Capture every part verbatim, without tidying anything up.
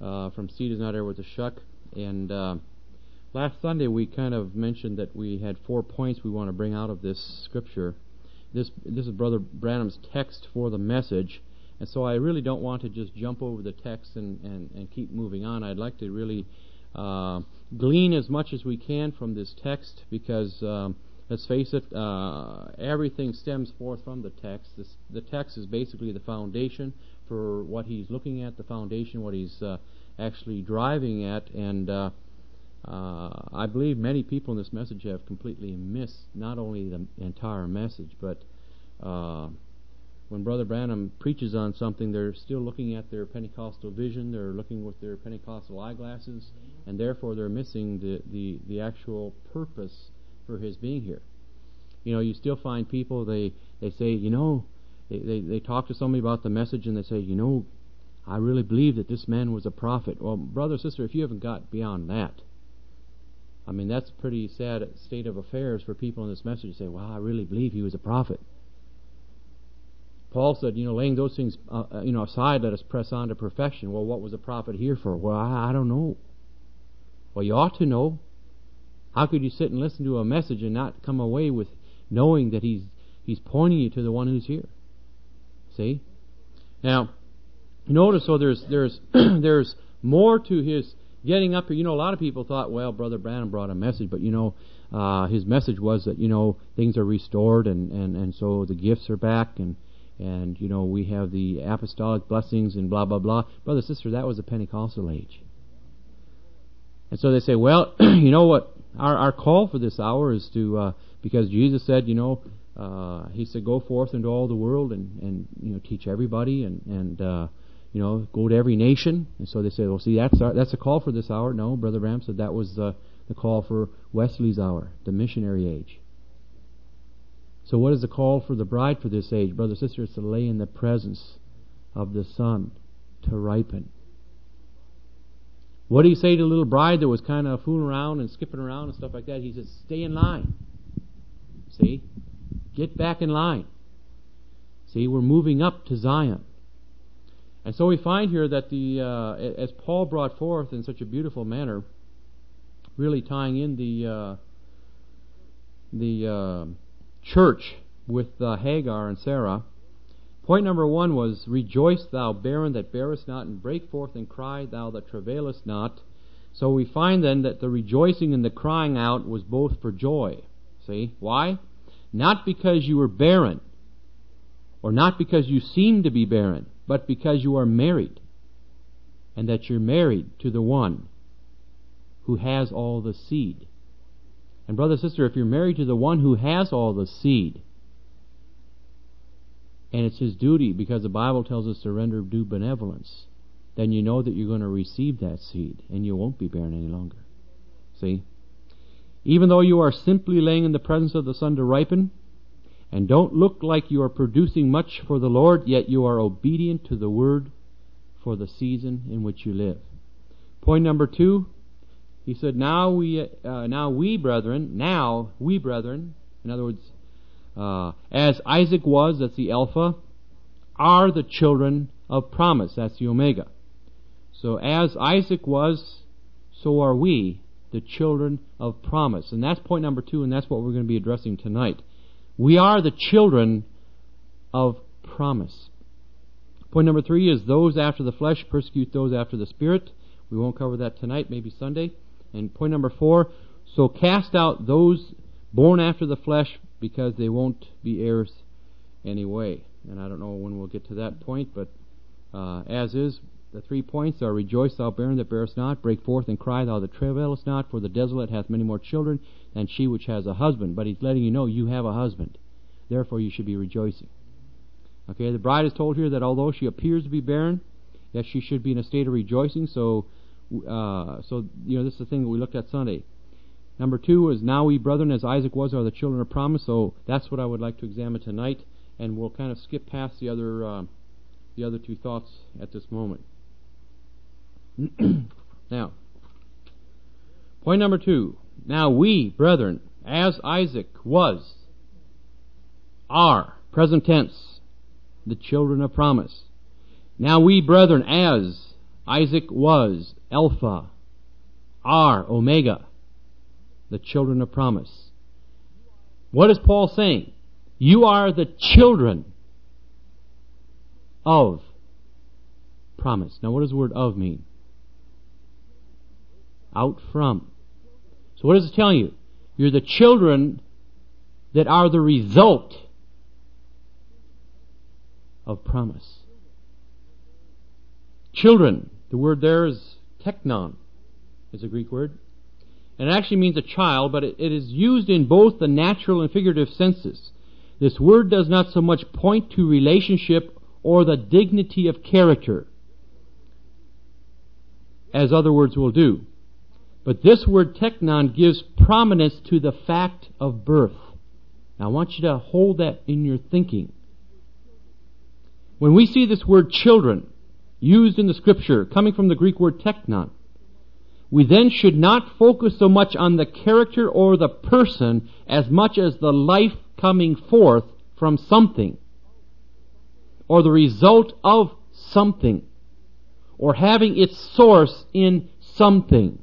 uh, from seed is not ever with a shuck. And uh, last Sunday we kind of mentioned that we had four points we want to bring out of this scripture. This this is Brother Branham's text for the message, and so I really don't want to just jump over the text and, and, and keep moving on. I'd like to really uh, glean as much as we can from this text, because um, let's face it, uh, everything stems forth from the text. This, the text is basically the foundation for what he's looking at, the foundation, what he's uh, actually driving at, and uh, uh, I believe many people in this message have completely missed not only the entire message, but uh, when Brother Branham preaches on something, they're still looking at their Pentecostal vision, they're looking with their Pentecostal eyeglasses, and therefore they're missing the, the, the actual purpose for his being here. You know, you still find people, they, they say, you know, they, they, they talk to somebody about the message and they say, you know, I really believe that this man was a prophet. Well, brother, sister, if you haven't got beyond that, I mean, that's a pretty sad state of affairs for people in this message to say, well, I really believe he was a prophet. Paul said, you know, laying those things, uh, you know, aside, let us press on to perfection. Well, what was a prophet here for? Well, I, I don't know. Well, you ought to know. How could you sit and listen to a message and not come away with knowing that he's he's pointing you to the one who's here? See? Now, notice, so there's there's there's more to his getting up here. You know, a lot of people thought, well, Brother Branham brought a message, but, you know, uh, his message was that, you know, things are restored, and, and, and so the gifts are back, and, and, you know, we have the apostolic blessings and blah, blah, blah. Brother, sister, that was the Pentecostal age. And so they say, well, you know what, our, our call for this hour is to, uh, because Jesus said, you know, uh, he said, go forth into all the world and, and you know, teach everybody, and, and uh, you know, go to every nation. And so they said, well, see, that's our, that's a call for this hour. No, Brother Branham said that was uh, the call for Wesley's hour, the missionary age. So what is the call for the bride for this age? Brother, sister, it's to lay in the presence of the Son, to ripen. What did he say to the little bride that was kind of fooling around and skipping around and stuff like that? He said, stay in line. See? Get back in line. See, we're moving up to Zion. And so we find here that the uh, as Paul brought forth in such a beautiful manner, really tying in the uh, the uh, church with uh, Hagar and Sarah. Point number one was, rejoice, thou barren that bearest not, and break forth and cry, thou that travailest not. So we find then that the rejoicing and the crying out was both for joy. See? Why? Not because you were barren, or not because you seem to be barren, but because you are married, and that you're married to the one who has all the seed. And brother, sister, if you're married to the one who has all the seed, and it's his duty, because the Bible tells us to render due benevolence, then you know that you're going to receive that seed, and you won't be barren any longer. See? Even though you are simply laying in the presence of the Son to ripen, and don't look like you are producing much for the Lord, yet you are obedient to the Word for the season in which you live. Point number two, he said, now we, uh, now we brethren, now we brethren, in other words, uh, as Isaac was, that's the Alpha, are the children of promise, that's the Omega. So as Isaac was, so are we, the children of promise. And that's point number two, and that's what we're going to be addressing tonight. We are the children of promise. Point number three is, those after the flesh persecute those after the Spirit. We won't cover that tonight, maybe Sunday. And point number four, so cast out those born after the flesh, because they won't be heirs anyway. And I don't know when we'll get to that point, but uh, as is, the three points are, rejoice, thou barren that bearest not, break forth and cry, thou that travailest not, for the desolate hath many more children than she which has a husband. But he's letting you know you have a husband. Therefore you should be rejoicing. Okay, the bride is told here that although she appears to be barren, yet she should be in a state of rejoicing. So, uh, so you know, this is the thing that we looked at Sunday. Number two is, now we brethren, as Isaac was, are the children of promise. So that's what I would like to examine tonight, and we'll kind of skip past the other, uh, the other two thoughts at this moment. Now, point number two. Now we, brethren, as Isaac was, are, present tense, the children of promise. Now we, brethren, as Isaac was Alpha, R, Omega, the children of promise. What is Paul saying? You are the children of promise. Now what does the word of mean? Out from. So what is it telling you? You're the children that are the result of promise. Children, the word there is teknon, is a Greek word. And it actually means a child, but it, it is used in both the natural and figurative senses. This word does not so much point to relationship or the dignity of character as other words will do. But this word teknon gives prominence to the fact of birth. Now I want you to hold that in your thinking. When we see this word children used in the Scripture, coming from the Greek word teknon, we then should not focus so much on the character or the person as much as the life coming forth from something, or the result of something, or having its source in something.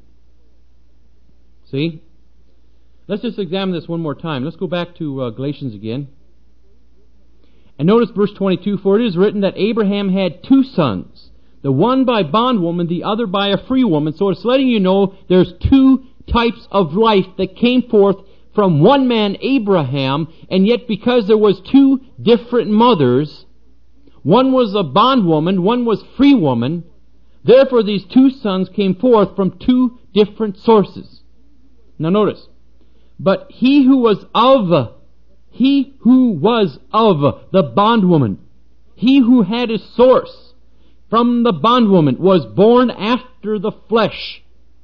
See? Let's just examine this one more time. Let's go back to uh, Galatians again. And notice verse twenty-two, for it is written that Abraham had two sons, the one by bondwoman, the other by a free woman. So it's letting you know there's two types of life that came forth from one man, Abraham, and yet because there was two different mothers, one was a bondwoman, one was free woman, therefore these two sons came forth from two different sources. Now notice, but he who was of, he who was of the bondwoman, he who had his source from the bondwoman was born after the flesh.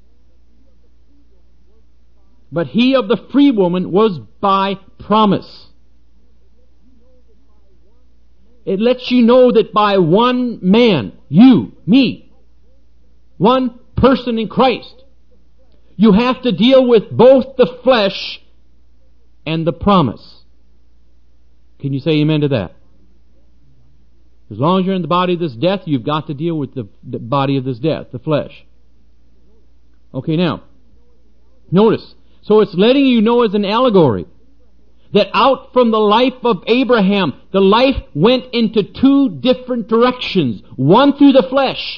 But he of the free woman was by promise. It lets you know that by one man, you, me, one person in Christ, you have to deal with both the flesh and the promise. Can you say amen to that? As long as you're in the body of this death, you've got to deal with the, the body of this death, the flesh. Okay, now, notice, so it's letting you know as an allegory that out from the life of Abraham, the life went into two different directions. One through the flesh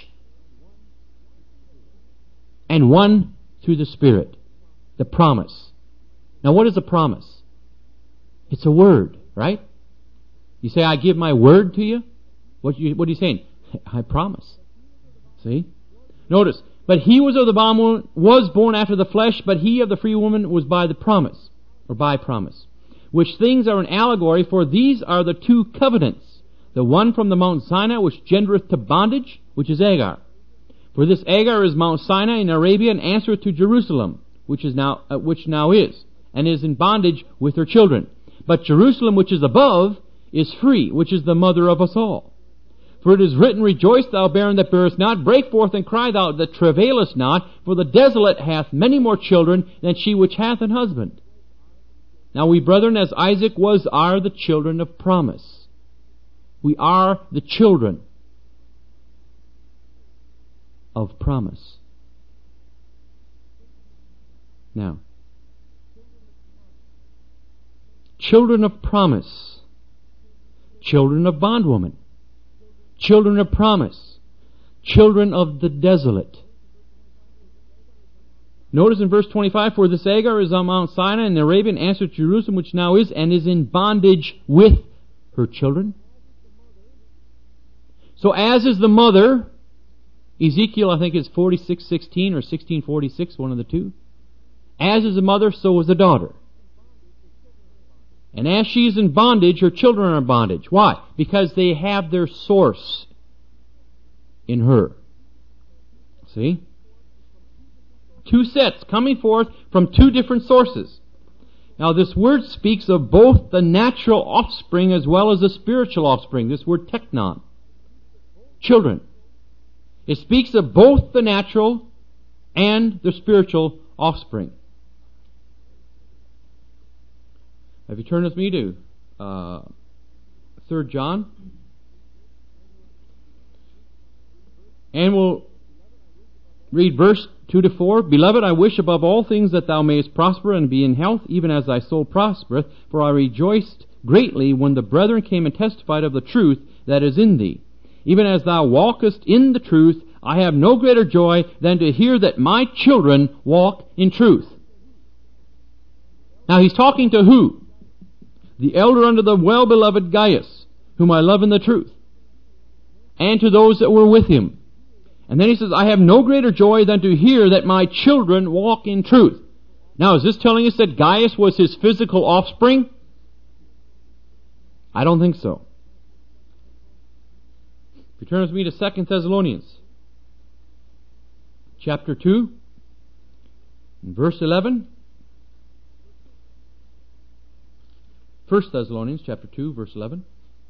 and one through the Spirit. The promise. Now what is a promise? It's a word, right? You say, I give my word to you. What, you, what are you saying? I promise. See? Notice, but he was of the bondwoman, was born after the flesh, but he of the free woman was by the promise, or by promise. Which things are an allegory, for these are the two covenants. The one from the Mount Sinai, which gendereth to bondage, which is Agar. For this Agar is Mount Sinai in Arabia, and answereth to Jerusalem, which is now, uh, which now is, and is in bondage with her children. But Jerusalem, which is above, is free, which is the mother of us all. For it is written, rejoice, thou barren that bearest not, break forth and cry thou that travailest not, for the desolate hath many more children than she which hath an husband. Now we, brethren, as Isaac was, are the children of promise. We are the children of promise. Now, children of promise, children of bondwoman, children of promise, children of the desolate. Notice in verse twenty-five, for this Agar is on Mount Sinai, and the Arabian answered Jerusalem, which now is, and is in bondage with her children. So as is the mother, Ezekiel I think is forty-six sixteen or sixteen forty-six, one of the two. As is the mother, so is the daughter. And as she is in bondage, her children are in bondage. Why? Because they have their source in her. See? Two sets coming forth from two different sources. Now this word speaks of both the natural offspring as well as the spiritual offspring. This word teknon. Children. It speaks of both the natural and the spiritual offspring. Have you turned with me to uh, Third John? And we'll read verse two to four. Beloved, I wish above all things that thou mayest prosper and be in health, even as thy soul prospereth. For I rejoiced greatly when the brethren came and testified of the truth that is in thee. Even as thou walkest in the truth, I have no greater joy than to hear that my children walk in truth. Now he's talking to who? The elder under the well-beloved Gaius, whom I love in the truth, and to those that were with him. And then he says, I have no greater joy than to hear that my children walk in truth. Now, is this telling us that Gaius was his physical offspring? I don't think so. If you turn with me to Second Thessalonians, chapter two, and verse eleven. First Thessalonians, chapter two, verse eleven.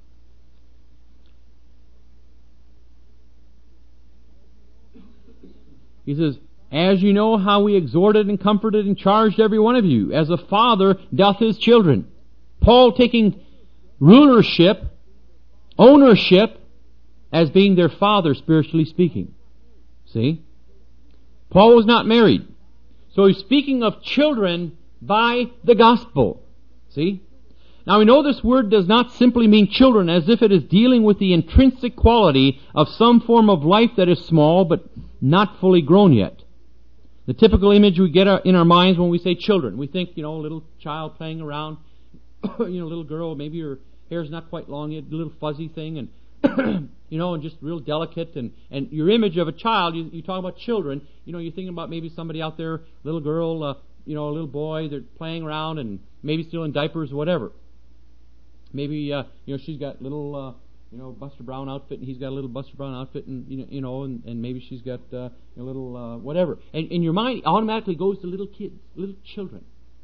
He says, as you know how we exhorted and comforted and charged every one of you, as a father doth his children. Paul taking rulership, ownership, as being their father, spiritually speaking. See? Paul was not married. So he's speaking of children by the gospel. See? Now we know this word does not simply mean children, as if it is dealing with the intrinsic quality of some form of life that is small but not fully grown yet. The typical image we get in our minds when we say children, we think, you know, a little child playing around, you know, a little girl, maybe her hair's not quite long yet, a little fuzzy thing, and you know, and just real delicate, and, and your image of a child, you, you talk about children, you know, you're thinking about maybe somebody out there, little girl, uh, you know, a little boy, they're playing around and maybe still in diapers, whatever. Maybe, uh, you know, she's got little, uh, you know, Buster Brown outfit, and he's got a little Buster Brown outfit, and, you know, you know and, and maybe she's got uh, a little, uh, whatever. And, and your mind automatically goes to little kids, little children.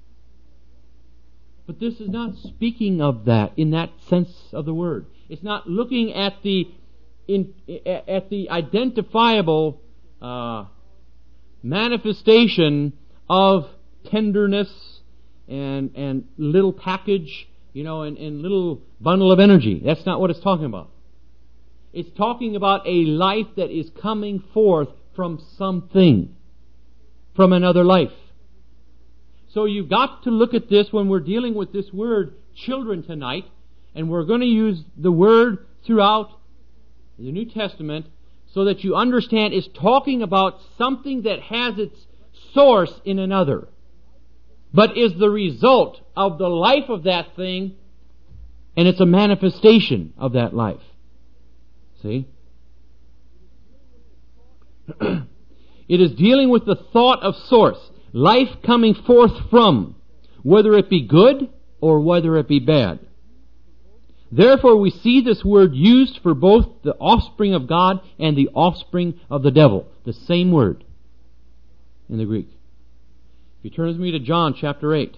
But this is not speaking of that in that sense of the word. It's not looking at the in, at the identifiable uh, manifestation of tenderness and and little package, you know, and, and little bundle of energy. That's not what it's talking about. It's talking about a life that is coming forth from something, from another life. So you've got to look at this when we're dealing with this word children tonight, and we're going to use the word throughout the New Testament so that you understand it's talking about something that has its source in another, but is the result of the life of that thing, and it's a manifestation of that life. See? It is dealing with the thought of source. Life coming forth from, whether it be good or whether it be bad. Therefore we see this word used for both the offspring of God and the offspring of the devil. The same word in the Greek. If you turn with me to John chapter eight.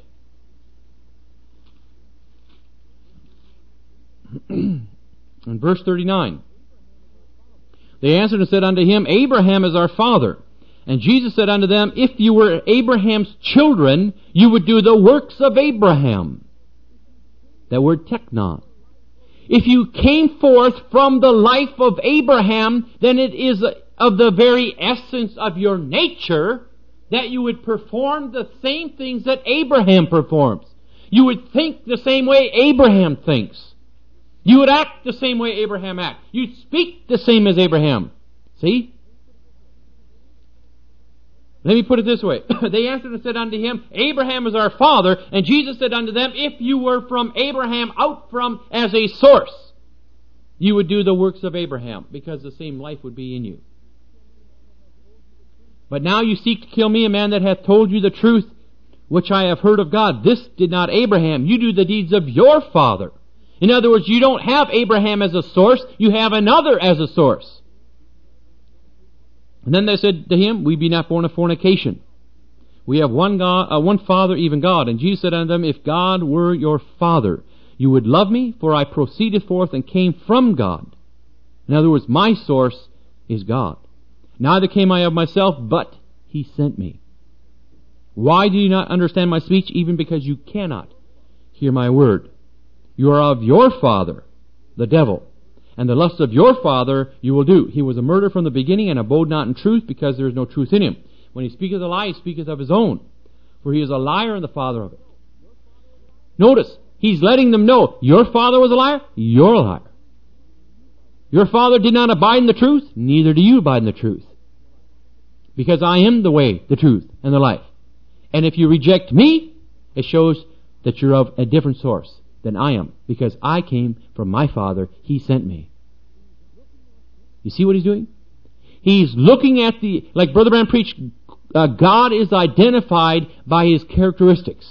In verse thirty-nine. They answered and said unto him, Abraham is our father. And Jesus said unto them, if you were Abraham's children, you would do the works of Abraham. That word teknon. If you came forth from the life of Abraham, then it is of the very essence of your nature that you would perform the same things that Abraham performs. You would think the same way Abraham thinks. You would act the same way Abraham acts. You'd speak the same as Abraham. See? Let me put it this way. They answered and said unto him, Abraham is our father. And Jesus said unto them, if you were from Abraham, out from as a source, you would do the works of Abraham, because the same life would be in you. But now you seek to kill me, a man that hath told you the truth, which I have heard of God. This did not Abraham. You do the deeds of your father. In other words, you don't have Abraham as a source, you have another as a source. And then they said to him, we be not born of fornication. We have one God, uh, one Father, even God. And Jesus said unto them, if God were your Father, you would love me, for I proceeded forth and came from God. In other words, my source is God. Neither came I of myself, but He sent me. Why do you not understand my speech? Even because you cannot hear my word. You are of your father, the devil, and the lust of your father you will do. He was a murderer from the beginning, and abode not in truth, because there is no truth in him. When he speaketh a lie, he speaketh of his own, for he is a liar and the father of it. Notice, he's letting them know, your father was a liar, you're a liar. Your father did not abide in the truth, neither do you abide in the truth. Because I am the way, the truth, and the life. And if you reject me, it shows that you're of a different source than I am, because I came from my Father. He sent me. You see what he's doing? He's looking at the, like Brother Branham preached, uh, God is identified by his characteristics.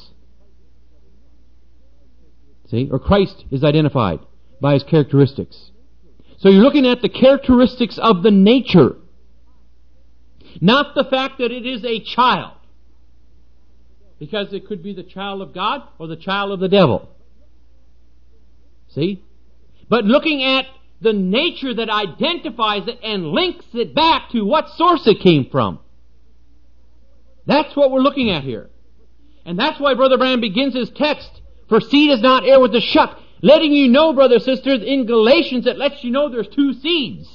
See? Or Christ is identified by his characteristics. So you're looking at the characteristics of the nature, not the fact that it is a child, because it could be the child of God or the child of the devil. See? But looking at the nature that identifies it and links it back to what source it came from. That's what we're looking at here. And that's why Brother Branham begins his text, for seed is not heir with the shuck, letting you know, brothers and sisters, in Galatians it lets you know there's two seeds.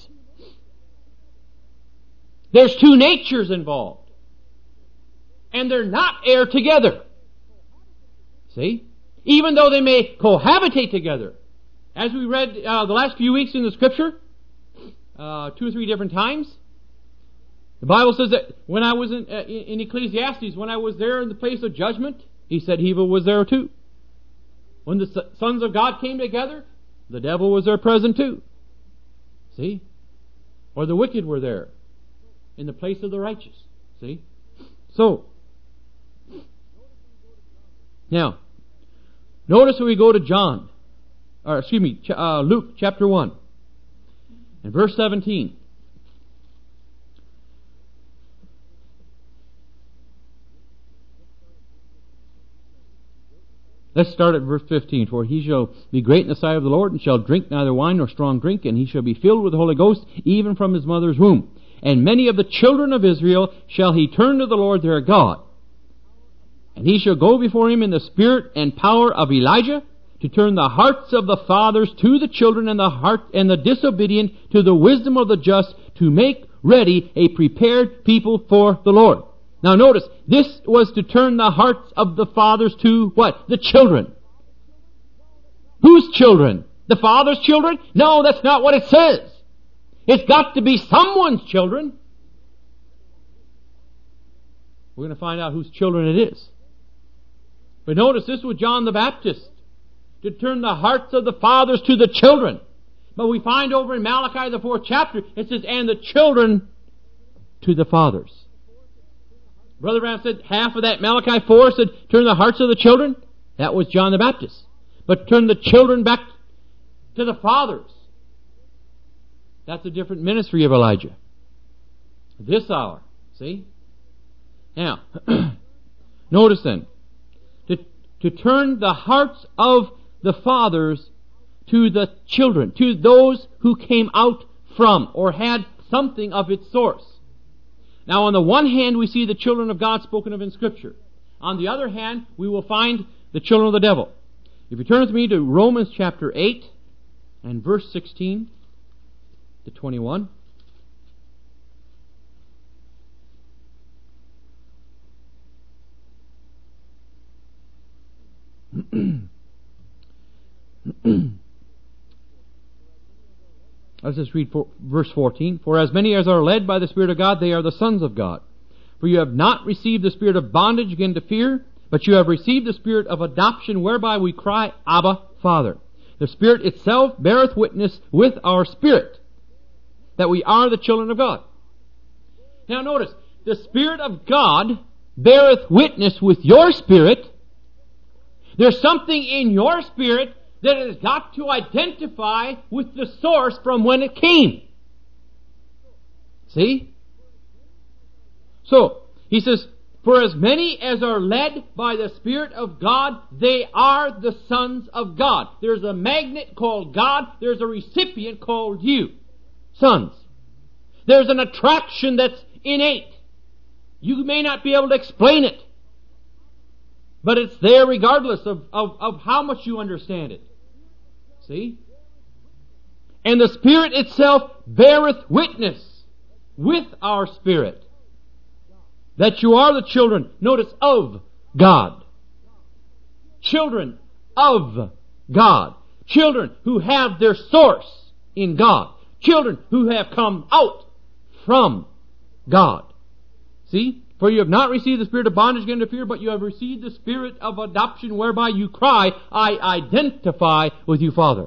There's two natures involved. And they're not heir together. See? Even though they may cohabitate together. As we read uh, the last few weeks in the Scripture, uh, two or three different times, the Bible says that when I was in, uh, in Ecclesiastes, when I was there in the place of judgment, he said evil was there too. When the sons of God came together, the devil was there present too. See? Or the wicked were there in the place of the righteous. See? So, now, notice when we go to John, or excuse me, uh, Luke chapter one, and verse seventeen. Let's start at verse fifteen. For he shall be great in the sight of the Lord, and shall drink neither wine nor strong drink, and he shall be filled with the Holy Ghost, even from his mother's womb. And many of the children of Israel shall he turn to the Lord their God. And he shall go before him in the spirit and power of Elijah, to turn the hearts of the fathers to the children, and the heart and the disobedient to the wisdom of the just, to make ready a prepared people for the Lord. Now notice, this was to turn the hearts of the fathers to what? The children. Whose children? The father's children? No, that's not what it says. It's got to be someone's children. We're going to find out whose children it is. But notice, this was John the Baptist, to turn the hearts of the fathers to the children. But we find over in Malachi, the fourth chapter, it says, and the children to the fathers. Brother Branham said half of that Malachi four said, turn the hearts of the children. That was John the Baptist. But turn the children back to the fathers. That's a different ministry of Elijah. This hour. See? Now, notice then, to, to turn the hearts of the fathers to the children, to those who came out from or had something of its source. Now, on the one hand, we see the children of God spoken of in Scripture. On the other hand, we will find the children of the devil. If you turn with me to Romans chapter eight and verse sixteen to twenty-one. Let's just read for, verse fourteen. For as many as are led by the Spirit of God, they are the sons of God. For you have not received the spirit of bondage again to fear, but you have received the spirit of adoption, whereby we cry, Abba, Father. The Spirit itself beareth witness with our spirit that we are the children of God. Now notice, the Spirit of God beareth witness with your spirit. There's something in your spirit that has got to identify with the source from when it came. See? So, he says, for as many as are led by the Spirit of God, they are the sons of God. There's a magnet called God. There's a recipient called you. Sons. There's an attraction that's innate. You may not be able to explain it. But it's there regardless of, of, of how much you understand it. See? And the Spirit itself beareth witness with our spirit that you are the children, notice, of God. Children of God. Children who have their source in God. Children who have come out from God. See? For you have not received the spirit of bondage again to fear, but you have received the spirit of adoption, whereby you cry, I identify with you, Father.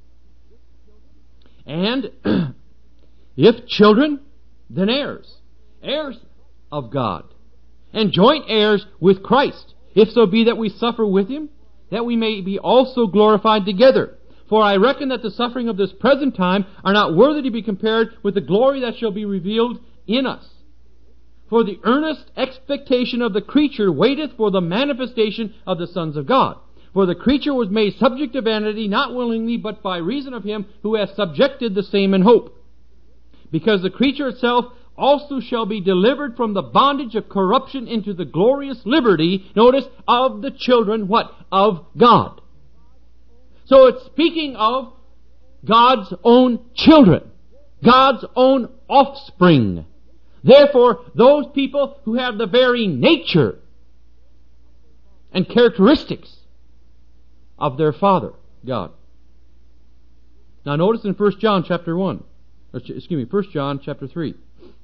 And if children, then heirs. Heirs of God. And joint heirs with Christ, if so be that we suffer with Him, that we may be also glorified together. For I reckon that the suffering of this present time are not worthy to be compared with the glory that shall be revealed in us. For the earnest expectation of the creature waiteth for the manifestation of the sons of God. For the creature was made subject to vanity, not willingly, but by reason of Him who hath subjected the same in hope. Because the creature itself also shall be delivered from the bondage of corruption into the glorious liberty, notice, of the children, what? Of God. So it's speaking of God's own children, God's own offspring. Therefore, those people who have the very nature and characteristics of their Father, God. Now notice in First John chapter one, or excuse me, First John chapter three.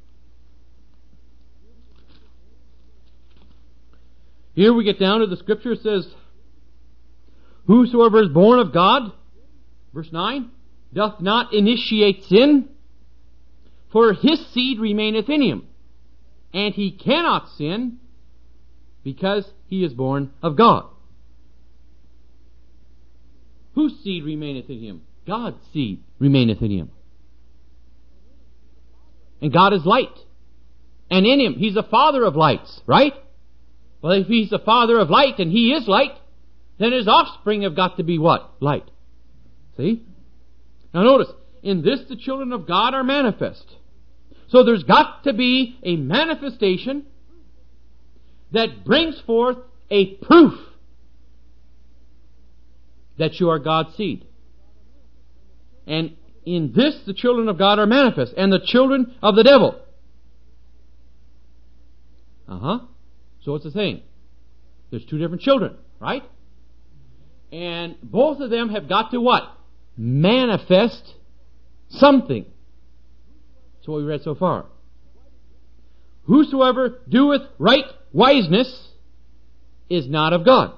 Here we get down to the scripture. It says, whosoever is born of God, verse nine, doth not initiate sin, for his seed remaineth in him, and he cannot sin, because he is born of God. Whose seed remaineth in him? God's seed remaineth in him. And God is light. And in him, He's the Father of lights, right? Well, if He's the Father of light and He is light, then His offspring have got to be what? Light. See? Now notice, in this the children of God are manifest. So there's got to be a manifestation that brings forth a proof that you are God's seed. And in this the children of God are manifest, and the children of the devil. Uh-huh. So what's the thing? There's two different children, right? And both of them have got to what? Manifest something. That's what we read so far. Whosoever doeth right wiseness is not of God.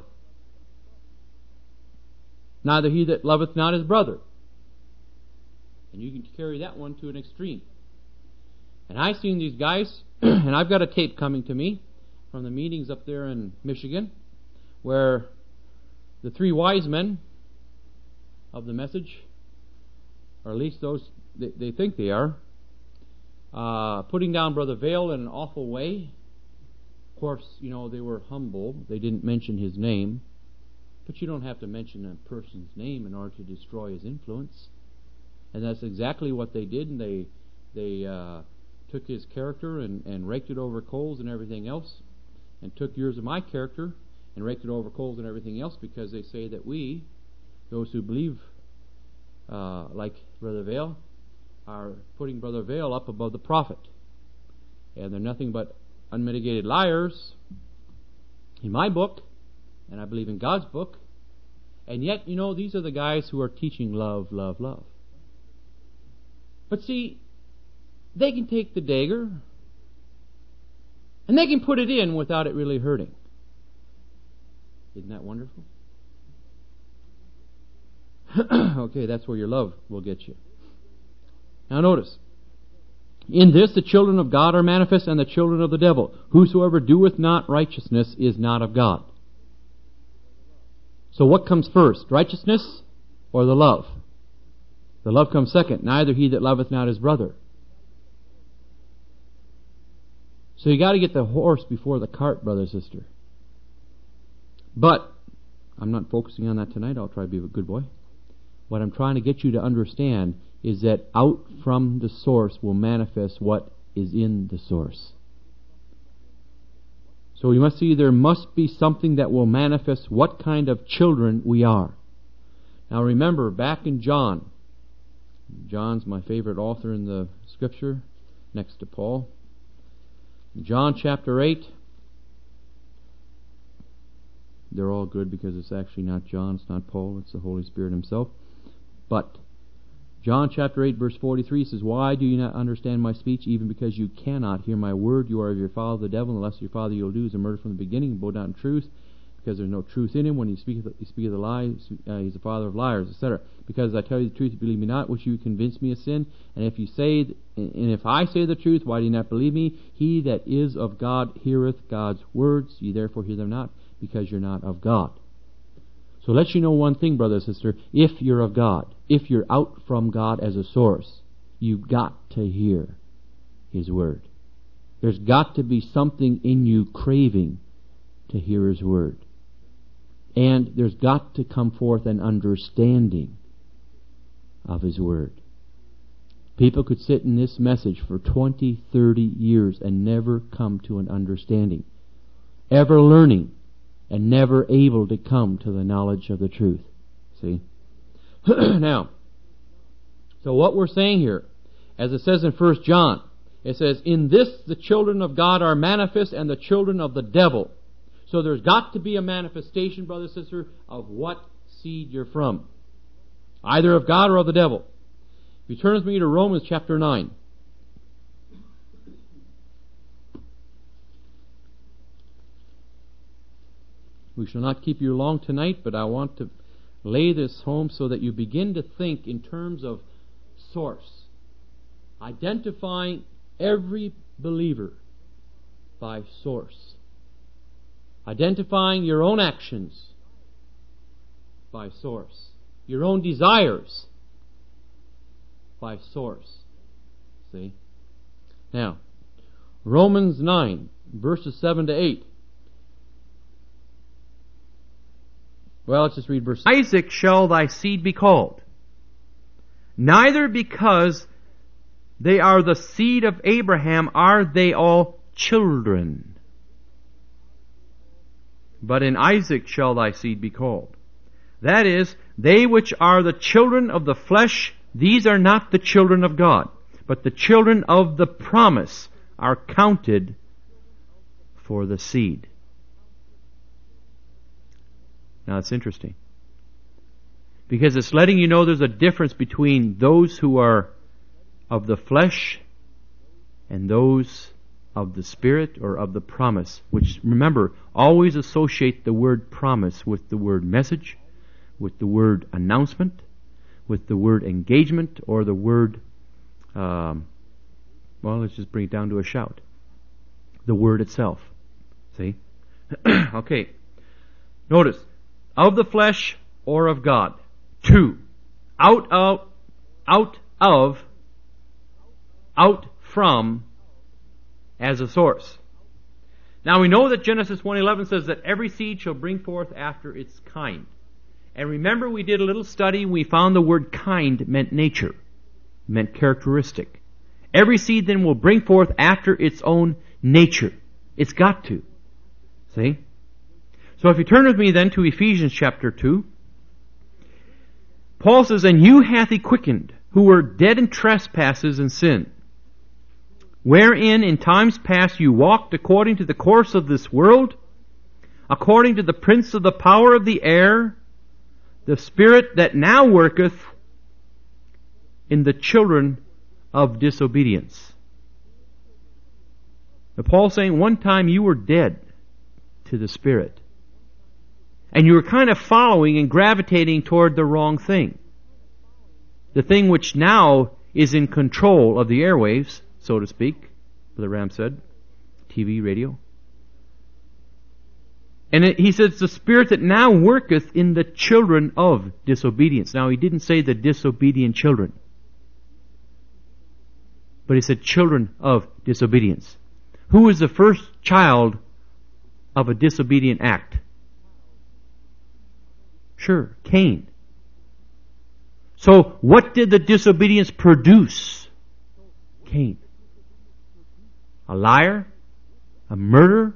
Neither he that loveth not his brother. And you can carry that one to an extreme. And I've seen these guys, and I've got a tape coming to me from the meetings up there in Michigan, where the three wise men of the message, or at least those they, they think they are, uh, putting down Brother Vail in an awful way. Of course, you know, they were humble. They didn't mention his name. But you don't have to mention a person's name in order to destroy his influence. And that's exactly what they did. And they they uh, took his character and, and raked it over coals and everything else, and took yours and my character and raked it over coals and everything else, because they say that we, those who believe uh, like Brother Vail, are putting Brother Vail up above the prophet. And they're nothing but unmitigated liars in my book, and I believe in God's book. And yet, you know, these are the guys who are teaching love, love, love. But see, they can take the dagger and they can put it in without it really hurting. Isn't that wonderful? Okay, that's where your love will get you. Now notice, in this the children of God are manifest, and the children of the devil. Whosoever doeth not righteousness is not of God. So what comes first, righteousness or the love? The love comes second. Neither he that loveth not his brother. So you got to get the horse before the cart, brother, sister. But I'm not focusing on that tonight. I'll try to be a good boy. What I'm trying to get you to understand is that out from the source will manifest what is in the source. So we must see there must be something that will manifest what kind of children we are. Now remember, back in John, John's my favorite author in the Scripture, next to Paul. John chapter eight. They're all good because it's actually not John, it's not Paul, it's the Holy Spirit himself. But John chapter eight verse forty-three says, "Why do you not understand my speech? Even because you cannot hear my word. You are of your father the devil, and the lust of your father you'll do is a murder from the beginning, and both not in truth, because there's no truth in him. When he speaketh, he speaketh a lie, uh, he's the father of liars," et cetera. "Because I tell you the truth, you believe me not, which you convince me of sin. And if you say, th- and if I say the truth, why do you not believe me? He that is of God heareth God's words. Ye therefore hear them not, because you're not of God." So let you know one thing, brother and sister. If you're of God, if you're out from God as a source, you've got to hear His word. There's got to be something in you craving to hear His word. And there's got to come forth an understanding of His word. People could sit in this message for twenty, thirty years and never come to an understanding. Ever learning and never able to come to the knowledge of the truth. See? Now, so what we're saying here, as it says in First John, it says, "In this the children of God are manifest, and the children of the devil." So there's got to be a manifestation, brother, sister, of what seed you're from. Either of God or of the devil. If you turn with me to Romans chapter nine. We shall not keep you long tonight, but I want to lay this home so that you begin to think in terms of source. Identifying every believer by source. Identifying your own actions by source. Your own desires by source. See? Now, Romans nine, verses seven to eight. Well, let's just read verse. "Isaac shall thy seed be called, neither because they are the seed of Abraham are they all children, but in Isaac shall thy seed be called. That is, they which are the children of the flesh, these are not the children of God, but the children of the promise are counted for the seed." Now it's interesting, because it's letting you know there's a difference between those who are of the flesh and those of the Spirit or of the promise, which, remember, always associate the word promise with the word message, with the word announcement, with the word engagement, or the word, um, well, let's just bring it down to a shout. The word itself. See? Okay. Notice, of the flesh or of God. Two, out of, out of, out from, as a source. Now we know that Genesis one eleven says that every seed shall bring forth after its kind. And remember, we did a little study and we found the word kind meant nature, meant characteristic. Every seed then will bring forth after its own nature. It's got to. See? So if you turn with me then to Ephesians chapter two, Paul says, "And you hath he quickened, who were dead in trespasses and sin, wherein in times past you walked according to the course of this world, according to the prince of the power of the air, the spirit that now worketh in the children of disobedience." Now Paul's saying one time you were dead to the Spirit. And you were kind of following and gravitating toward the wrong thing. The thing which now is in control of the airwaves, so to speak, Brother Ram said, T V, radio. And it, he says, the spirit that now worketh in the children of disobedience. Now he didn't say the disobedient children, but he said children of disobedience. Who is the first child of a disobedient act? Sure, Cain. So what did the disobedience produce? Cain. A liar, a murderer,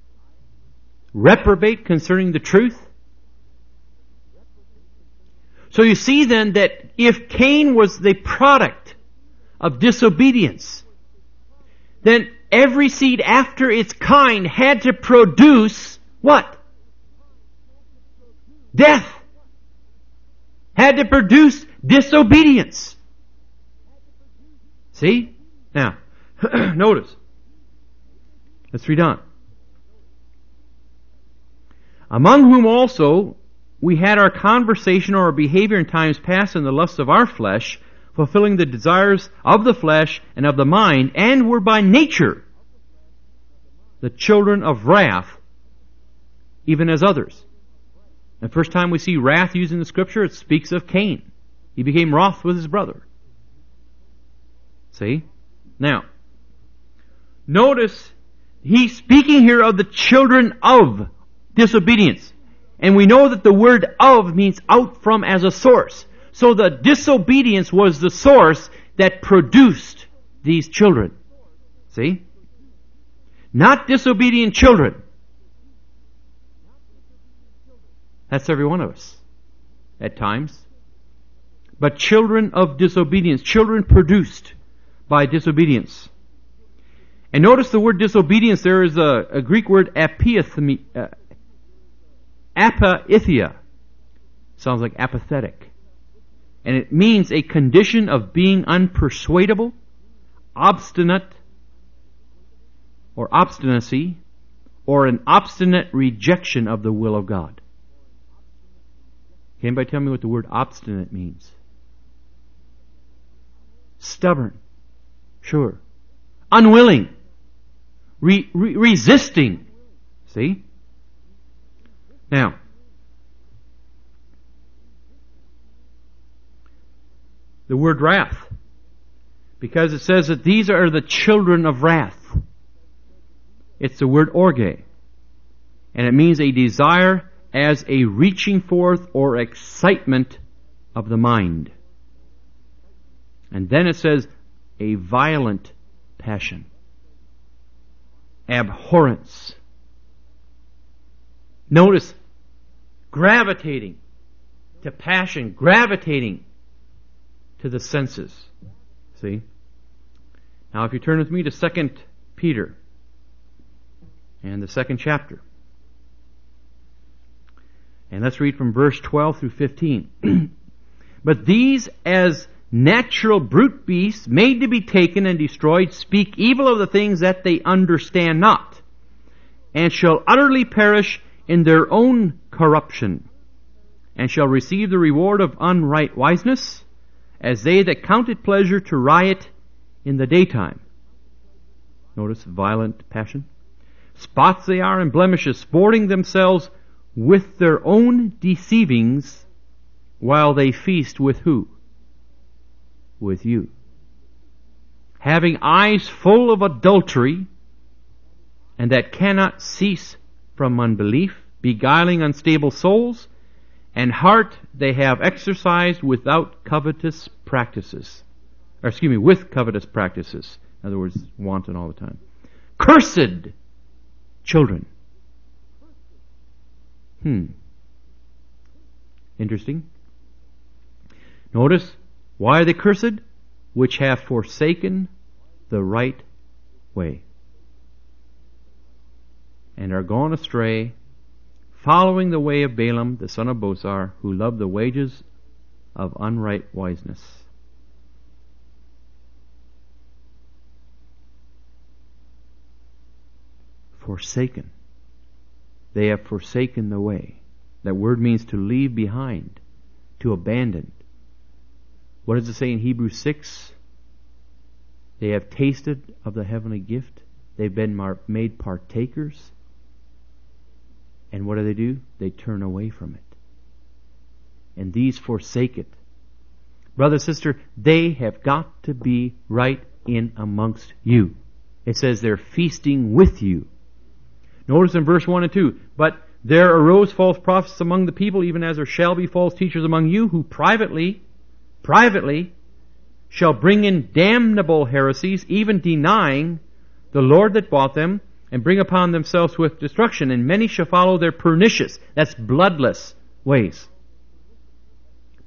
reprobate concerning the truth. So you see then that if Cain was the product of disobedience, then every seed after its kind had to produce what? Death. Had to produce disobedience. See? Now, notice. Let's read on. Among whom also we had our conversation or our behavior in times past in the lusts of our flesh, fulfilling the desires of the flesh and of the mind, and were by nature the children of wrath, even as others. The first time we see wrath used in the Scripture, it speaks of Cain. He became wroth with his brother. See? Now, notice he's speaking here of the children of disobedience. And we know that the word of means out from as a source. So the disobedience was the source that produced these children. See? Not disobedient children. That's every one of us at times. But children of disobedience. Children produced by disobedience. And notice the word disobedience, there is a, a Greek word apathia. Uh, apathia. Sounds like apathetic. And it means a condition of being unpersuadable, obstinate, or obstinacy, or an obstinate rejection of the will of God. Can anybody tell me what the word obstinate means? Stubborn. Sure. Unwilling. Re- re- resisting. See? Now, the word wrath, because it says that these are the children of wrath. It's the word orge, and it means a desire as a reaching forth or excitement of the mind. And then it says a violent passion, abhorrence. Notice, gravitating to passion, gravitating to the senses. See? Now if you turn with me to Second Peter and the second chapter. And let's read from verse twelve through fifteen. But these as natural brute beasts made to be taken and destroyed speak evil of the things that they understand not, and shall utterly perish in their own corruption, and shall receive the reward of unright wiseness, as they that count it pleasure to riot in the daytime. Notice violent passion. Spots they are and blemishes, sporting themselves with their own deceivings, while they feast with who? With you. Having eyes full of adultery, and that cannot cease from unbelief, beguiling unstable souls, and heart they have exercised without covetous practices. Or excuse me, with covetous practices. In other words, wanton all the time. Cursed children. Hmm. Interesting. Notice, why are they cursed? Which have forsaken the right way, and are gone astray, following the way of Balaam, the son of Bosor, who loved the wages of unright wiseness. Forsaken. They have forsaken the way. That word means to leave behind, to abandon. What does it say in Hebrews six? They have tasted of the heavenly gift. They've been mar- made partakers. And what do they do? They turn away from it. And these forsake it. Brother, sister, they have got to be right in amongst you. It says they're feasting with you. Notice in verse one and two, but there arose false prophets among the people, even as there shall be false teachers among you, who privately, privately, shall bring in damnable heresies, even denying the Lord that bought them, and bring upon themselves swift destruction. And many shall follow their pernicious, that's bloodless, ways.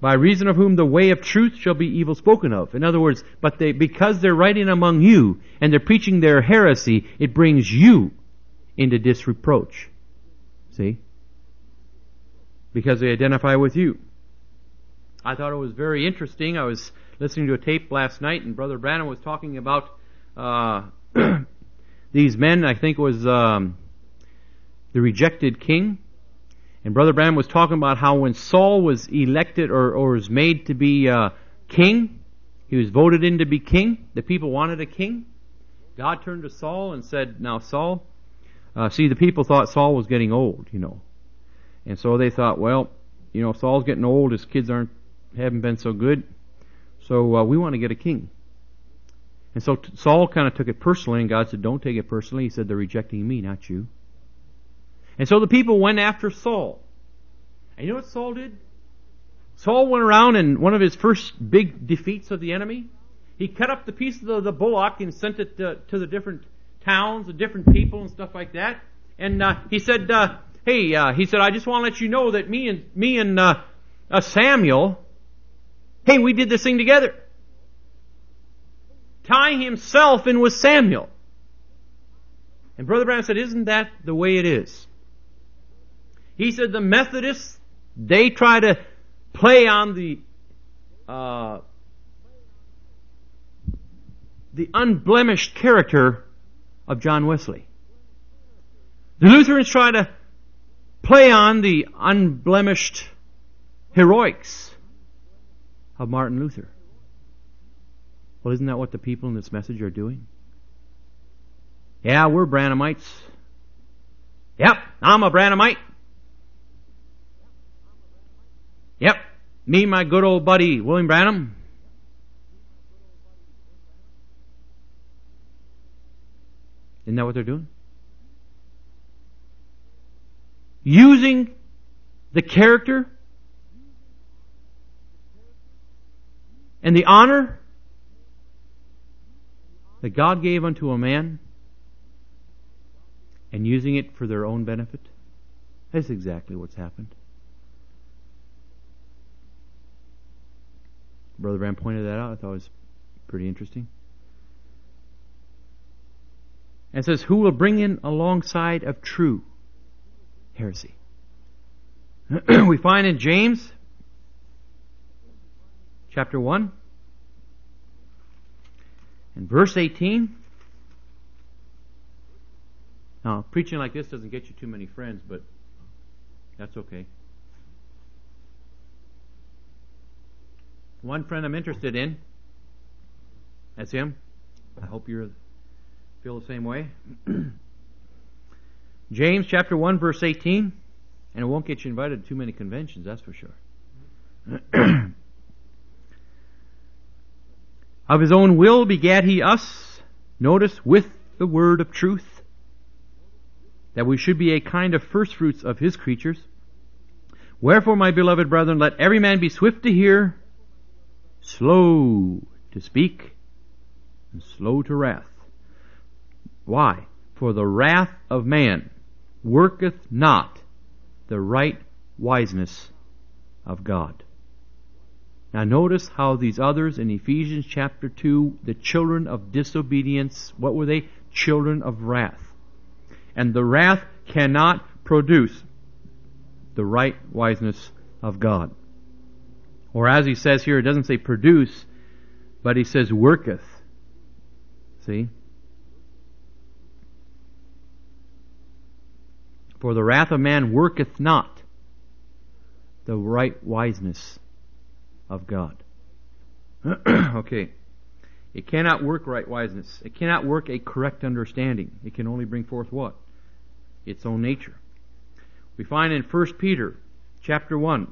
by reason of whom the way of truth shall be evil spoken of. In other words, but they, because they're writing among you and they're preaching their heresy, it brings you into disreproach. See? Because they identify with you. I thought it was very interesting. I was listening to a tape last night, and Brother Branham was talking about uh, these men. I think it was um, the rejected king. And Brother Branham was talking about how when Saul was elected or, or was made to be uh, king, he was voted in to be king. The people wanted a king. God turned to Saul and said, now Saul, uh, see, the people thought Saul was getting old, you know. And so they thought, well, you know, Saul's getting old, his kids aren't haven't been so good, so uh, we want to get a king. And so t- Saul kind of took it personally, and God said, don't take it personally. He said, they're rejecting me, not you. And so the people went after Saul. And you know what Saul did? Saul went around, and one of his first big defeats of the enemy, he cut up the piece of the, the bullock and sent it to, to the different towns, the different people and stuff like that. And uh, he said, uh, hey, uh, he said, I just want to let you know that me and me and uh, uh, Samuel, hey, we did this thing together. Tying himself in with Samuel. And Brother Branham said, isn't that the way it is? He said the Methodists, they try to play on the uh, the unblemished character of John Wesley. The Lutherans try to play on the unblemished heroics of Martin Luther. Well, isn't that what the people in this message are doing? Yeah, we're Branhamites. Yep, I'm a Branhamite. Yep, me and my good old buddy William Branham. Isn't that what they're doing? Using the character and the honor that God gave unto a man and using it for their own benefit. That's exactly what's happened. Brother Branham pointed that out. I thought it was pretty interesting. And it says, who will bring in alongside of true heresy? We find in James chapter one and verse eighteen. Now, preaching like this doesn't get you too many friends, but that's okay. One friend I'm interested in, that's him. I hope you feel the same way. James chapter one verse eighteen, and it won't get you invited to too many conventions, that's for sure. Of his own will begat he us, notice, with the word of truth, that we should be a kind of firstfruits of his creatures. Wherefore, my beloved brethren, let every man be swift to hear, slow to speak, and slow to wrath. Why? For the wrath of man worketh not the right wiseness of God. Now notice how these others in Ephesians chapter two, the children of disobedience, what were they? Children of wrath. And the wrath cannot produce the right wiseness of God. Or as he says here, it doesn't say produce, but he says worketh. See? For the wrath of man worketh not the right wiseness of God. Okay. It cannot work right wiseness. It cannot work a correct understanding. It can only bring forth what? Its own nature. We find in First Peter chapter one.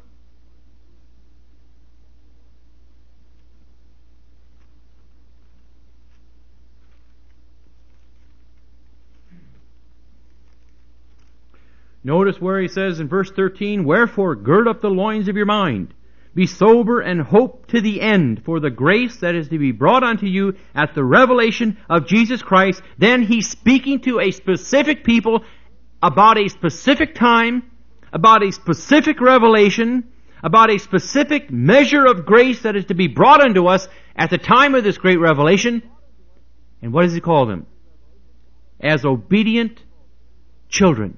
Notice where he says in verse thirteen, wherefore gird up the loins of your mind, be sober and hope to the end for the grace that is to be brought unto you at the revelation of Jesus Christ. Then he's speaking to a specific people about a specific time, about a specific revelation, about a specific measure of grace that is to be brought unto us at the time of this great revelation. And what does he call them? As obedient children.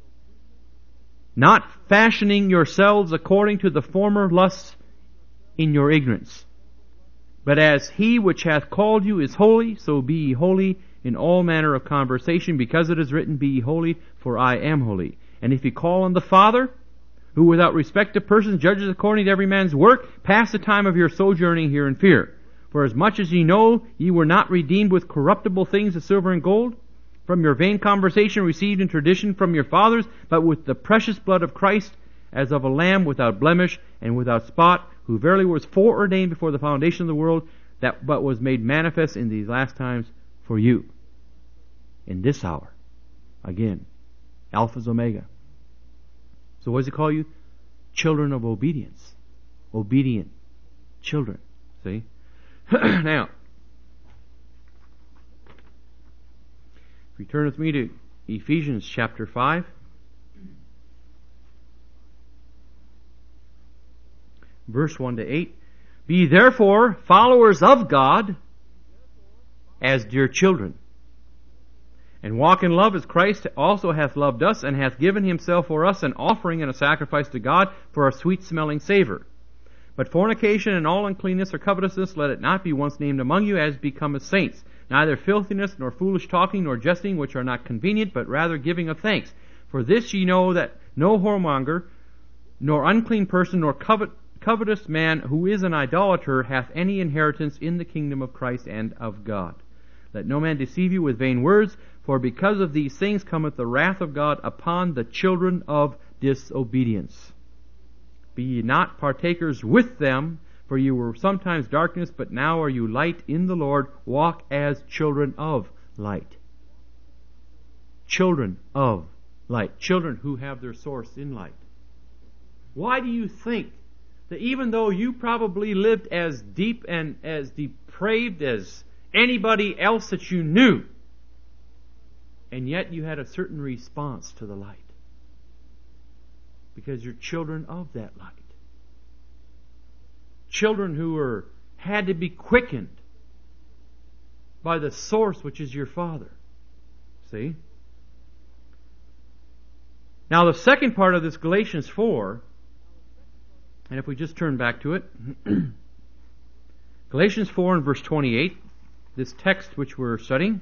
Not fashioning yourselves according to the former lusts in your ignorance. But as he which hath called you is holy, so be ye holy in all manner of conversation, because it is written, Be ye holy, for I am holy. And if ye call on the Father, who without respect of persons judges according to every man's work, pass the time of your sojourning here in fear. For as much as ye know, ye were not redeemed with corruptible things of silver and gold, from your vain conversation received in tradition from your fathers, but with the precious blood of Christ, as of a lamb without blemish and without spot, who verily was foreordained before the foundation of the world, that but was made manifest in these last times for you. In this hour. Again, Alpha's Omega. So what does he call you? Children of obedience. Obedient children. See? Now, if you turn with me to Ephesians chapter five. Verse one to eight. Be therefore followers of God as dear children, and walk in love as Christ also hath loved us, and hath given himself for us an offering and a sacrifice to God for a sweet-smelling savor. But fornication and all uncleanness or covetousness, let it not be once named among you as becometh saints, neither filthiness, nor foolish talking, nor jesting, which are not convenient, but rather giving of thanks. For this ye know, that no whoremonger, nor unclean person, nor covet, covetous man who is an idolater hath any inheritance in the kingdom of Christ and of God. Let no man deceive you with vain words, for because of these things cometh the wrath of God upon the children of disobedience. Be ye not partakers with them, for you were sometimes darkness, but now are you light in the Lord. Walk as children of light. Children of light. Children who have their source in light. Why do you think that even though you probably lived as deep and as depraved as anybody else that you knew, and yet you had a certain response to the light? Because you're children of that light. Children who were had to be quickened by the source, which is your Father. See? Now the second part of this Galatians four, and if we just turn back to it, Galatians four and verse twenty-eight, this text which we're studying,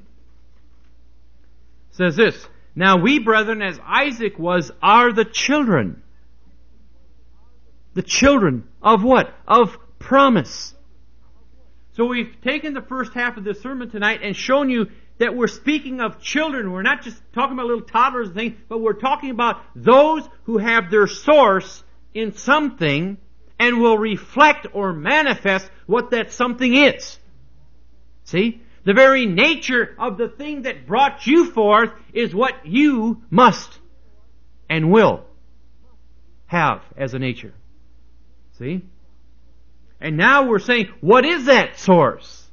says this, Now we, brethren, as Isaac was, are the children. The children of what? Of promise. So we've taken the first half of this sermon tonight and shown you that we're speaking of children. We're not just talking about little toddlers and things, but we're talking about those who have their source in something and will reflect or manifest what that something is. See? The very nature of the thing that brought you forth is what you must and will have as a nature. See? And now we're saying, what is that source?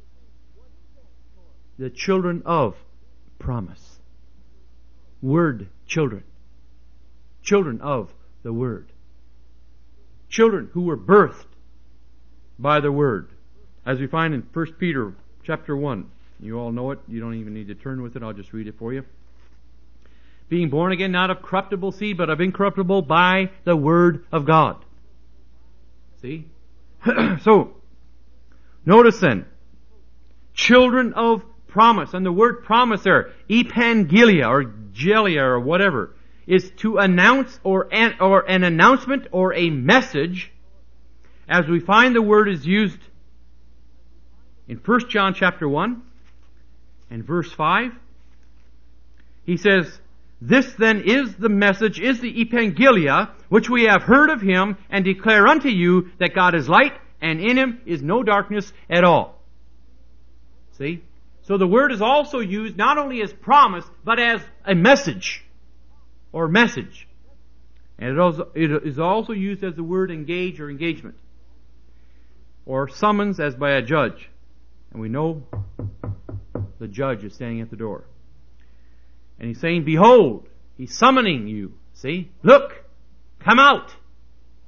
The children of promise. Word children. Children of the Word. Children who were birthed by the Word. As we find in First Peter chapter one. You all know it. You don't even need to turn with it. I'll just read it for you. Being born again, not of corruptible seed, but of incorruptible, by the Word of God. See? So, notice then, children of promise. And the word promise there, epangelia or gelia or whatever, is to announce or an, or an announcement or a message, as we find the word is used in First John chapter one and verse five. He says, This then is the message, is the epangelia, which we have heard of him, and declare unto you that God is light, and in him is no darkness at all. See? So the word is also used not only as promise, but as a message, or message. And it, also, it is also used as the word engage or engagement, or summons as by a judge. And we know the judge is standing at the door. And he's saying, Behold, he's summoning you. See? Look! Come out!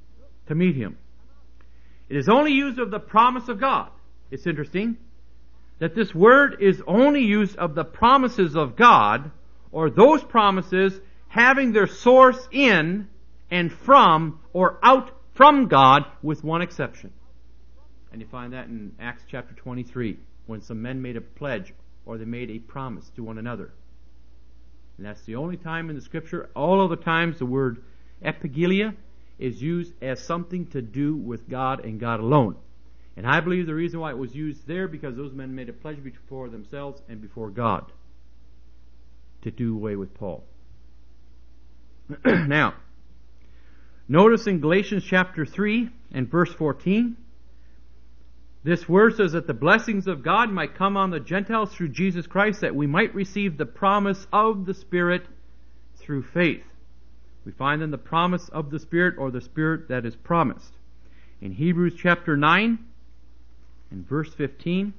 to meet Him. It is only used of the promise of God. It's interesting that this word is only used of the promises of God, or those promises having their source in and from or out from God, with one exception. And you find that in Acts chapter twenty-three, when some men made a pledge or they made a promise to one another. And that's the only time in the Scripture. All other times the word epigelia is used as something to do with God and God alone. And I believe the reason why it was used there, because those men made a pledge before themselves and before God to do away with Paul. Now, notice in Galatians chapter three and verse fourteen, this word says that the blessings of God might come on the Gentiles through Jesus Christ, that we might receive the promise of the Spirit through faith. We find then the promise of the Spirit, or the Spirit that is promised. In Hebrews chapter nine and verse fifteen,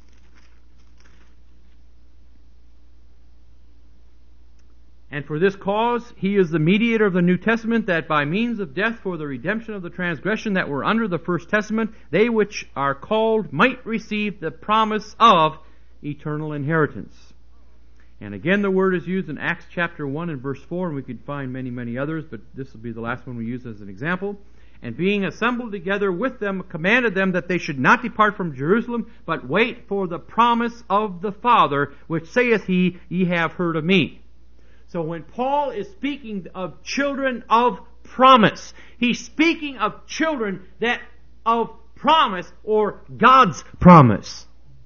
and for this cause He is the mediator of the New Testament, that by means of death for the redemption of the transgression that were under the first testament, they which are called might receive the promise of eternal inheritance. And again the word is used in Acts chapter one and verse four, and we could find many, many others, but this will be the last one we use as an example. And being assembled together with them, commanded them that they should not depart from Jerusalem, but wait for the promise of the Father, which saith he, Ye have heard of me. So when Paul is speaking of children of promise, he's speaking of children that of promise, or God's promise.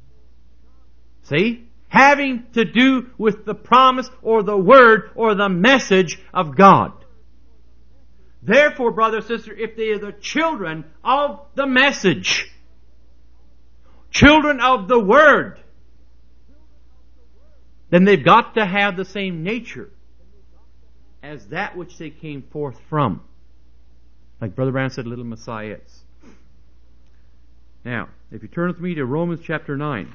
See? Having to do with the promise or the word or the message of God. Therefore, brother, sister, if they are the children of the message, children of the word, then they've got to have the same nature as that which they came forth from. Like Brother Branham said, little messiahs. Now, if you turn with me to Romans chapter nine,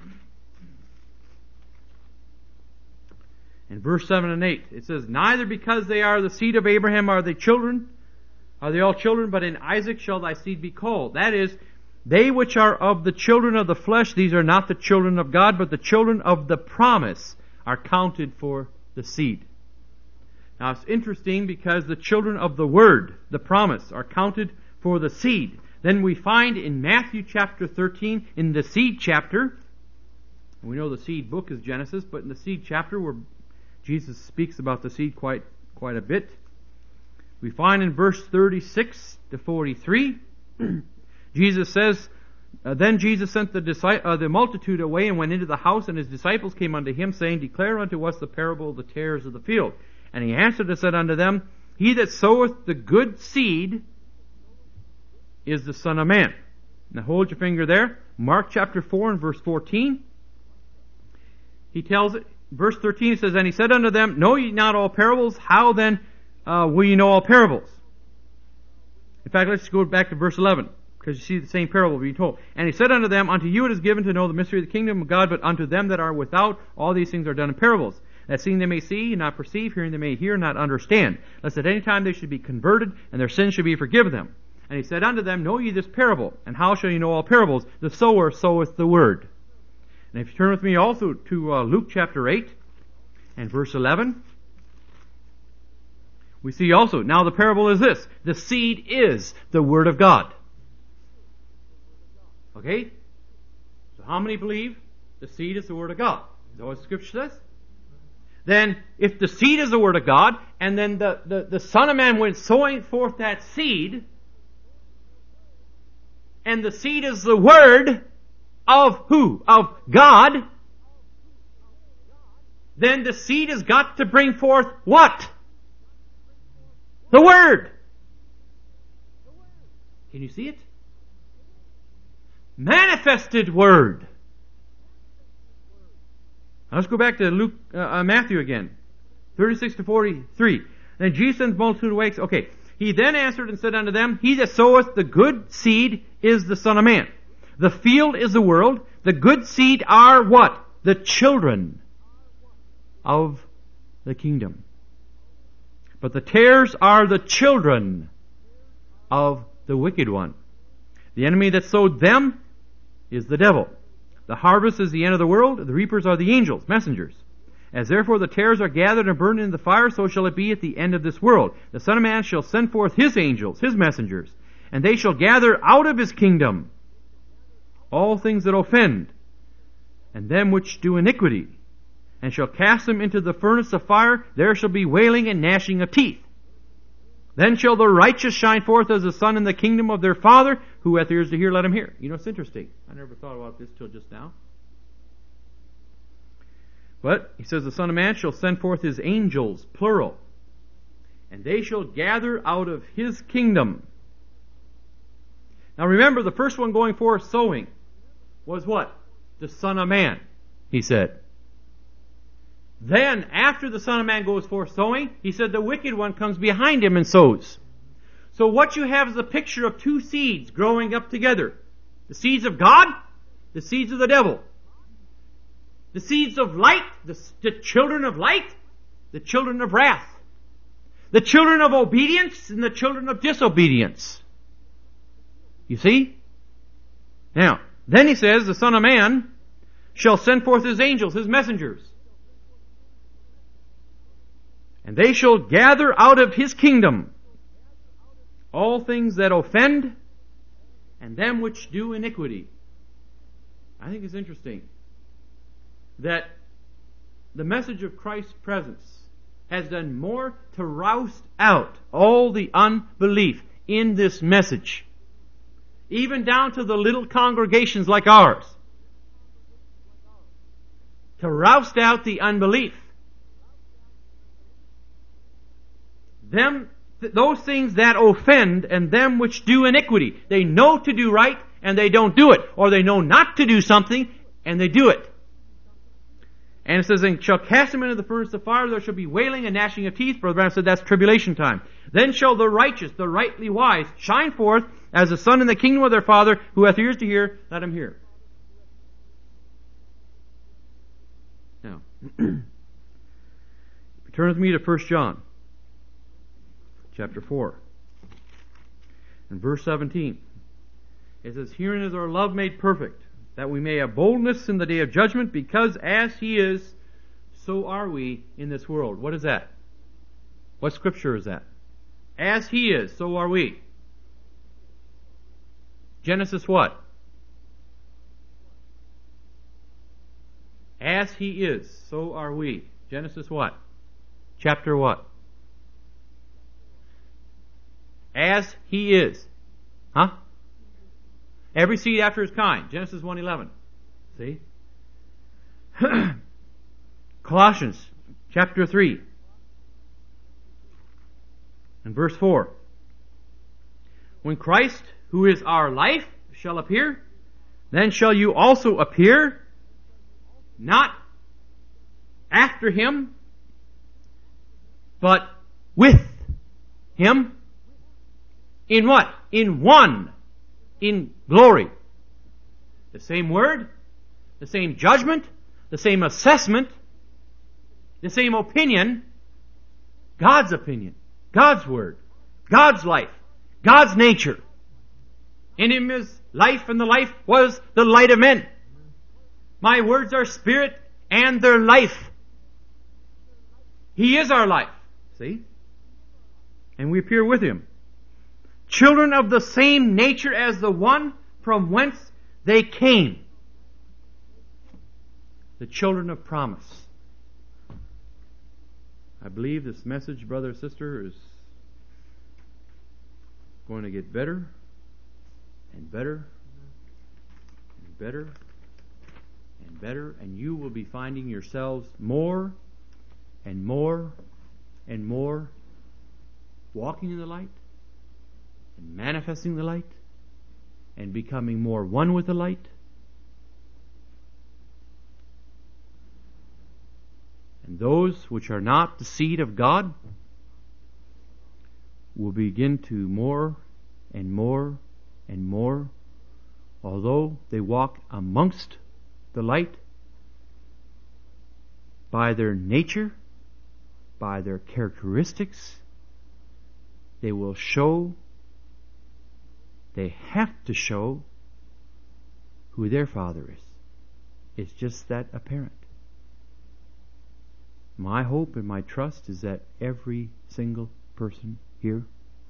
in verse seven and eight, it says, Neither because they are the seed of Abraham are they children, are they all children, but in Isaac shall thy seed be called. That is, they which are of the children of the flesh, these are not the children of God, but the children of the promise are counted for the seed. Now it's interesting, because the children of the word, the promise, are counted for the seed. Then we find in Matthew chapter thirteen, in the seed chapter, and we know the seed book is Genesis, but in the seed chapter where Jesus speaks about the seed quite quite a bit, we find in verse thirty-six to forty-three, Jesus says, uh, Then Jesus sent the, disci- uh, the multitude away and went into the house, and his disciples came unto him, saying, Declare unto us the parable of the tares of the field. And he answered and said unto them, He that soweth the good seed is the Son of Man. Now hold your finger there. Mark chapter four and verse fourteen. He tells it, verse thirteen, it says, And he said unto them, Know ye not all parables? How then uh, will ye know all parables? In fact, let's go back to verse eleven, because you see the same parable being told. And he said unto them, Unto you it is given to know the mystery of the kingdom of God, but unto them that are without, all these things are done in parables. That seeing they may see, and not perceive, hearing they may hear, and not understand, lest at any time they should be converted, and their sins should be forgiven them. And he said unto them, Know ye this parable? And how shall ye know all parables? The sower soweth the word. And if you turn with me also to uh, Luke chapter eight and verse eleven, we see also, now the parable is this: the seed is the word of God. Okay? So how many believe the seed is the word of God? Is that what the Scripture says? Then, if the seed is the word of God, and then the, the, the Son of Man went sowing forth that seed, and the seed is the word of who? Of God, then the seed has got to bring forth what? The word. Can you see it? Manifested word. Now let's go back to Luke, uh, uh, Matthew again, thirty-six to forty-three. Then Jesus sends multitude away. Okay. He then answered and said unto them, He that soweth the good seed is the Son of Man. The field is the world. The good seed are what? The children of the kingdom. But the tares are the children of the wicked one. The enemy that sowed them is the devil. The harvest is the end of the world. The reapers are the angels, messengers. As therefore the tares are gathered and burned in the fire, so shall it be at the end of this world. The Son of Man shall send forth his angels, his messengers, and they shall gather out of his kingdom all things that offend, and them which do iniquity, and shall cast them into the furnace of fire. There shall be wailing and gnashing of teeth. Then shall the righteous shine forth as the sun in the kingdom of their Father. Who hath ears to hear, let him hear. You know, it's interesting. I never thought about this till just now. But, he says, the Son of Man shall send forth his angels, plural, and they shall gather out of his kingdom. Now remember, the first one going forth sowing was what? The Son of Man, he said. Then, after the Son of Man goes forth sowing, he said the wicked one comes behind him and sows. So what you have is a picture of two seeds growing up together. The seeds of God, the seeds of the devil. The seeds of light, the, the children of light, the children of wrath. The children of obedience and the children of disobedience. You see? Now, then he says, the Son of Man shall send forth his angels, his messengers. And they shall gather out of his kingdom all things that offend and them which do iniquity. I think it's interesting that the message of Christ's presence has done more to roust out all the unbelief in this message, even down to the little congregations like ours, to roust out the unbelief. Them, th- those things that offend and them which do iniquity. They know to do right and they don't do it. Or they know not to do something and they do it. And it says, and shall cast them into the furnace of fire, there shall be wailing and gnashing of teeth. Brother Branham said that's tribulation time. Then shall the righteous, the rightly wise, shine forth as the sun in the kingdom of their Father. Who hath ears to hear, let him hear. Now, turn with me to First John, chapter four, and verse seventeen. It says, herein is our love made perfect, that we may have boldness in the day of judgment, because as he is, so are we in this world. What is that? What scripture is that? As he is, so are we. Genesis what? As he is, so are we. Genesis what? Chapter what? As he is. Huh? Every seed after his kind. Genesis one eleven. See? Colossians chapter three and verse four. When Christ, who is our life, shall appear, then shall you also appear, not after him, but with him. In what? In one. In glory. The same word, the same judgment, the same assessment, the same opinion, God's opinion, God's word, God's life, God's nature. In him is life, and the life was the light of men. My words are spirit and their life. He is our life. See? And we appear with him. Children of the same nature as the one from whence they came. The children of promise. I believe this message, brother, sister, is going to get better and better and better and better, and you will be finding yourselves more and more and more walking in the light and manifesting the light and becoming more one with the light. And those which are not the seed of God will begin to more and more and more, although they walk amongst the light, by their nature, by their characteristics, they will show They have to show who their Father is. It's just that apparent. My hope and my trust is that every single person here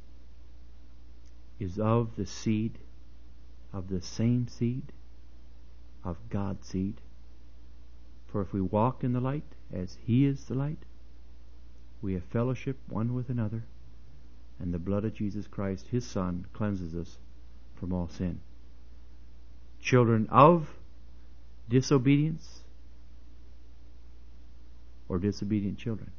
is of the seed, of the same seed, of God's seed. For if we walk in the light as He is the light, we have fellowship one with another, and the blood of Jesus Christ, His Son, cleanses us from all sin. Children of disobedience or disobedient children.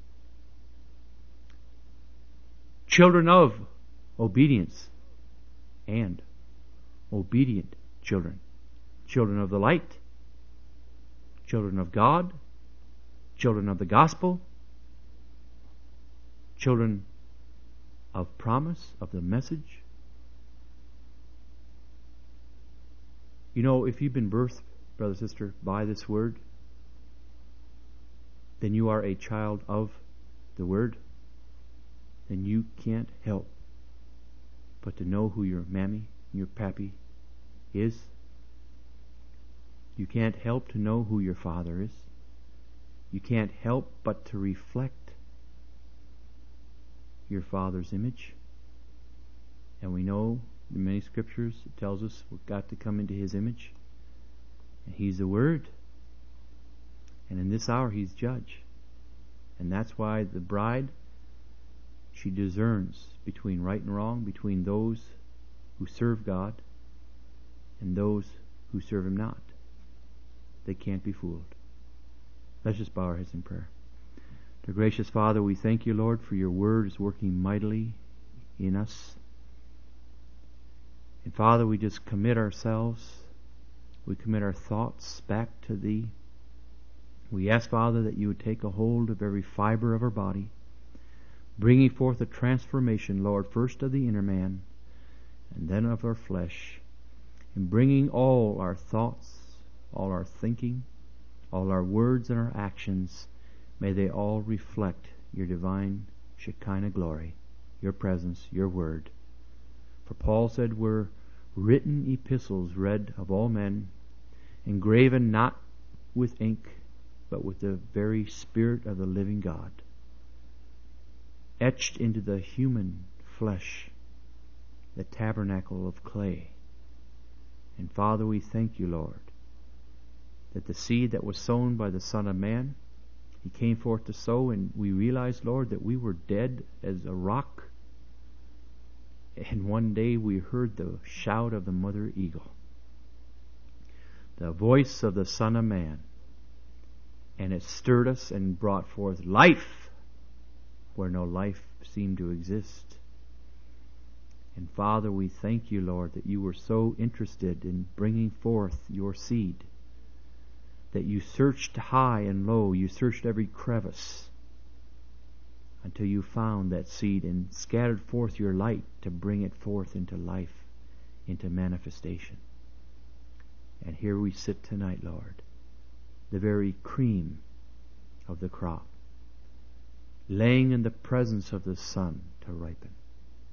Children of obedience and obedient children. Children of the light, children of God, children of the gospel, children of promise, of the message. You know, if you've been birthed, brother, sister, by this word, then you are a child of the word. Then you can't help but to know who your mammy and your pappy is. You can't help to know who your father is. You can't help but to reflect your father's image. And we know in many scriptures it tells us we've got to come into His image. And He's the Word. And in this hour He's judge. And that's why the bride, she discerns between right and wrong, between those who serve God and those who serve Him not. They can't be fooled. Let's just bow our heads in prayer. Dear gracious Father, we thank You, Lord, for Your word is working mightily in us. And Father, we just commit ourselves, we commit our thoughts back to Thee. We ask, Father, that You would take a hold of every fiber of our body, bringing forth a transformation, Lord, first of the inner man, and then of our flesh, and bringing all our thoughts, all our thinking, all our words and our actions, may they all reflect Your divine Shekinah glory, Your presence, Your word. For Paul said, we're written epistles read of all men, engraven not with ink, but with the very Spirit of the living God, etched into the human flesh, the tabernacle of clay. And Father, we thank You, Lord, that the seed that was sown by the Son of Man, He came forth to sow, and we realized, Lord, that we were dead as a rock. And one day we heard the shout of the mother eagle, the voice of the Son of Man, and it stirred us and brought forth life where no life seemed to exist. And Father, we thank You, Lord, that You were so interested in bringing forth Your seed, that You searched high and low, You searched every crevice until You found that seed and scattered forth Your light to bring it forth into life, into manifestation. And here we sit tonight, Lord, the very cream of the crop, laying in the presence of the sun to ripen.